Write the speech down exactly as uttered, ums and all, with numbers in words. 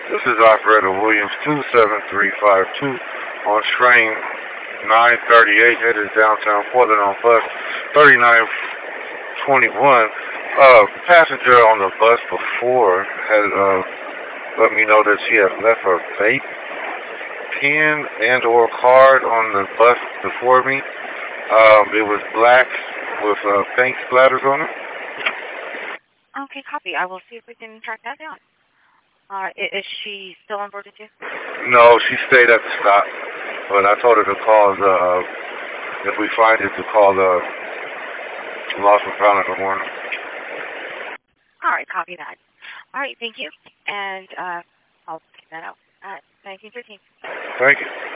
This is Operator Williams two seven three five two on train nine thirty-eight headed downtown Portland on bus thirty-nine twenty-one. Uh, passenger on the bus before had uh, let me know that she had left her vape pen and or card on the bus before me. Um, it was black with uh, paint splatters on it. Okay, copy. I will see if we can track that down. Uh, is she still on board with you? No, she stayed at the stop, but I told her to call the, uh, if we find it, to call the lost and found in the morning. All right, copy that. All right, thank you, and uh, I'll pick that out at nineteen thirteen. Thank you.